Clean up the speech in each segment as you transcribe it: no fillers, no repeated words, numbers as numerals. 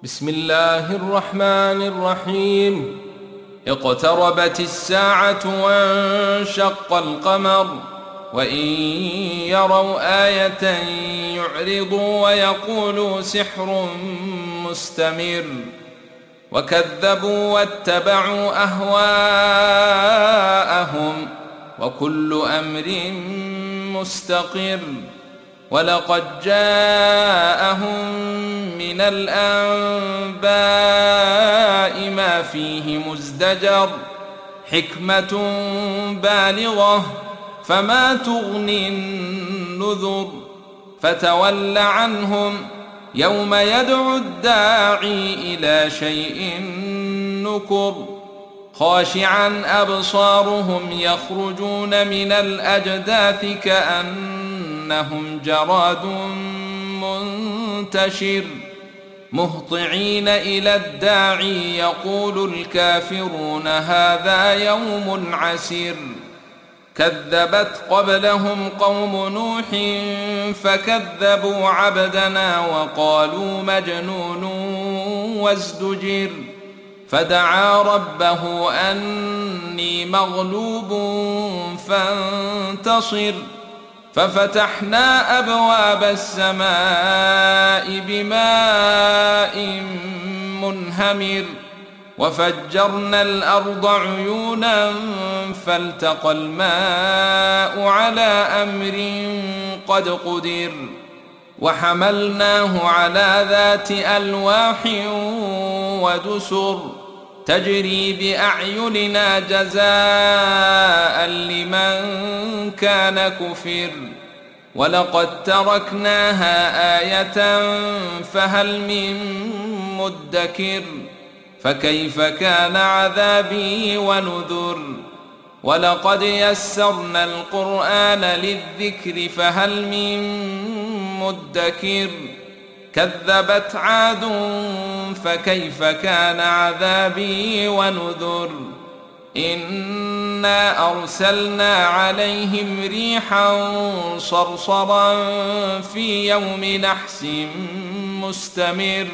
بسم الله الرحمن الرحيم. اقتربت الساعة وانشق القمر وإن يروا آية يعرضوا ويقولوا سحر مستمر وكذبوا واتبعوا أهواءهم وكل أمر مستقر. ولقد جاءهم من الأنباء ما فيه مزدجر حكمة بالغة فما تغني النذر. فتول عنهم يوم يدعو الداعي إلى شيء نكر خاشعا أبصارهم يخرجون من الأجداث كأنهم جراد منتشر مهطعين إلى الداعي يقول الكافرون هذا يوم عسير. كذبت قبلهم قوم نوح فكذبوا عبدنا وقالوا مجنون وازدجر. فدعا ربه أني مغلوب فانتصر ففتحنا أبواب السماء بماء منهمر وفجرنا الأرض عيونا فالتقى الماء على أمر قد قدر. وحملناه على ذات ألواح ودسر تجري بأعيننا جزاء لمن كان كفر. ولقد تركناها آية فهل من مدكر. فكيف كان عذابي ونذر. ولقد يسرنا القرآن للذكر فهل من مدكر. كذبت عاد فكيف كان عذابي ونذر. إنا أرسلنا عليهم ريحا صرصرا في يوم نحس مستمر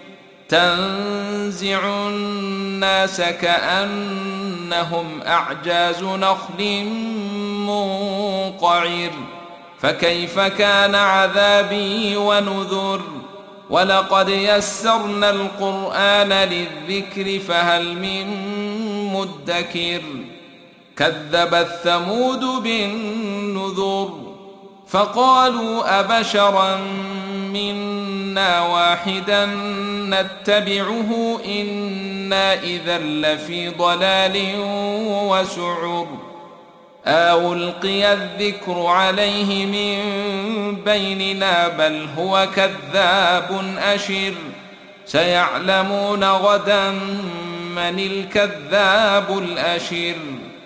تنزع الناس كأنهم أعجاز نخل منقعر. فكيف كان عذابي ونذر. ولقد يسرنا القرآن للذكر فهل من مدكر. كذبت ثمود بالنذر فقالوا أبشرا منا واحدا نتبعه إنا إذا لفي ضلال وسعر. ألقي الذكر عليه من بيننا بل هو كذاب أشر. سيعلمون غدا من الكذاب الأشر.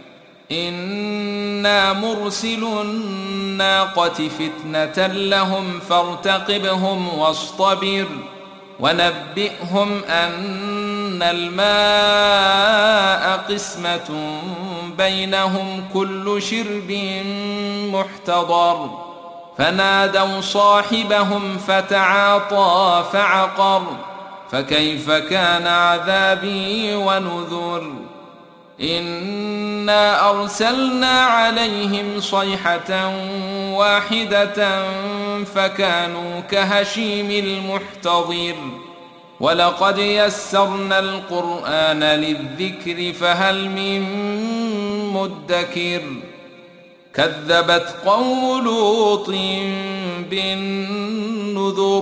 إنا مرسل الناقة فتنة لهم فارتقبهم واصطبر ونبئهم أن الماء قسمة بينهم كل شرب محتضر. فنادوا صاحبهم فتعاطى فعقر. فكيف كان عذابي ونذر. إنا أرسلنا عليهم صيحة واحدة فكانوا كهشيم المحتضر. ولقد يسرنا القرآن للذكر فهل من مدكر. كذبت قوم لوط بالنذر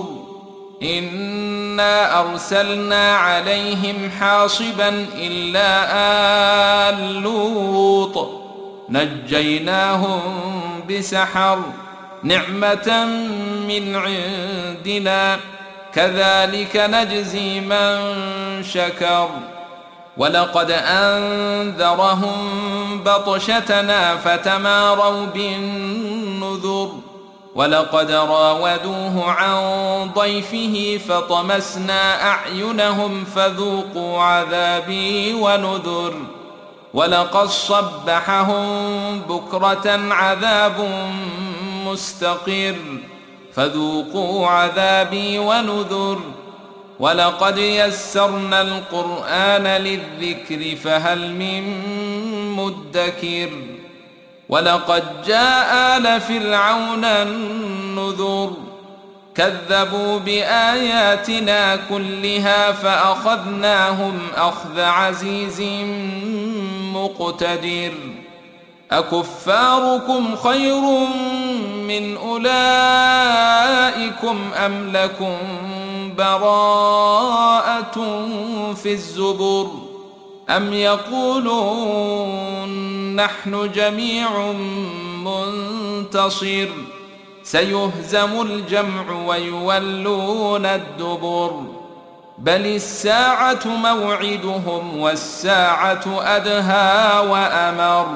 إنا أرسلنا عليهم حاصبا إلا آل لوط نجيناهم بسحر نعمة من عندنا كذلك نجزي من شكر. ولقد أنذرهم بطشتنا فتماروا بالنذر. ولقد راودوه عن ضيفه فطمسنا أعينهم فذوقوا عذابي ونذر. ولقد صبحهم بكرة عذاب مستقر فذوقوا عذابي ونذر. ولقد يسرنا القرآن للذكر فهل من مدكر ولقد جاء آل فرعون النذر كذبوا بآياتنا كلها فأخذناهم أخذ عزيز مقتدر أكفاركم خير من أولئكم أم لكم براءة في الزبر أم يقولون نحن جميع منتصر سيهزم الجمع ويولون الدبر بل الساعة موعدهم والساعة أدهى وأمر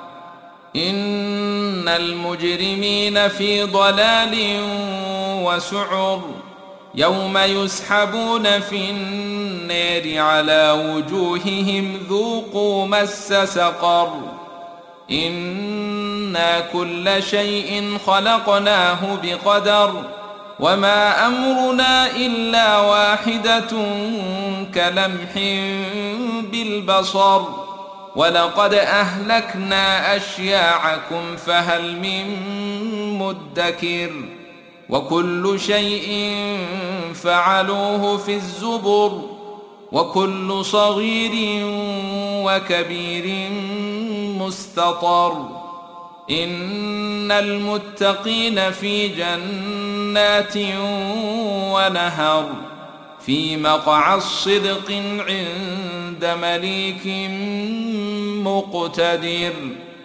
إن المجرمين في ضلال وسعر يوم يسحبون في النار على وجوههم ذوقوا مس سقر إنا كل شيء خلقناه بقدر وما أمرنا إلا واحدة كلمح بالبصر ولقد أهلكنا أشياعكم فهل من مدكر وكل شيء فعلوه في الزبر وكل صغير وكبير مستطر إن المتقين في جنات ونهر في مقعد صدق عند مليك مقتدر.